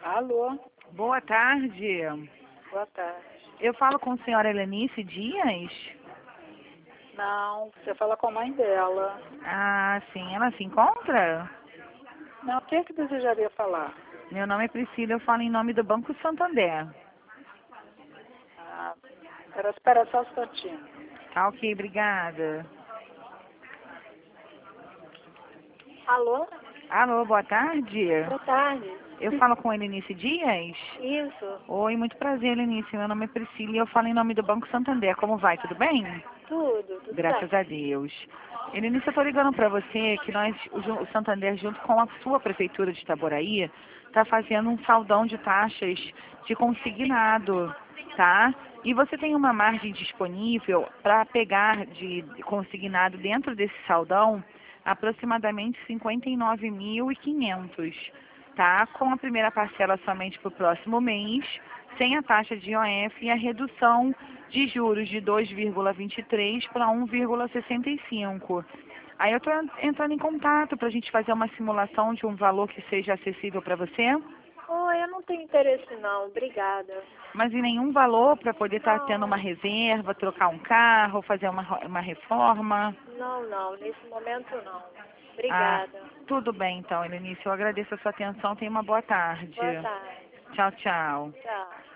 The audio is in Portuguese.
Alô, Boa tarde. boa tarde. Eu falo com a senhora Helenice Dias? Não, você fala com a mãe dela. Ah, sim. Ela se encontra? Não, o que é que desejaria falar? Meu nome é Priscila, eu falo em nome do Banco Santander. Ah, espera só um instantinho. Tá ok, obrigada. Alô, Alô, boa tarde. boa tarde. Eu falo com a Helenice Dias? Isso, Oi, muito prazer, Helenice. Meu nome é Priscila e eu falo em nome do Banco Santander. Como vai? Tudo bem? tudo Graças bem. a Deus. Helenice, eu estou ligando para você que nós, o Santander, junto com a sua Prefeitura de Itaboraí, está fazendo um saldão de taxas de consignado, tá? E você tem uma margem disponível para pegar de consignado dentro desse saldão aproximadamente 59.500, tá? Com a primeira parcela somente para o próximo mês, sem a taxa de IOF e a redução de juros de 2,23 para 1,65. Aí eu estou entrando em contato para a gente fazer uma simulação de um valor que seja acessível para você, Oi, eu não tenho interesse não, obrigada. mas em nenhum valor para poder estar tendo uma Não, reserva, trocar um carro, fazer uma reforma. não, nesse momento não. Ah, Obrigada. tudo bem então, Helenice. Eu agradeço a sua atenção. Tenha uma boa tarde. Boa tarde. Tchau, tchau. Tchau.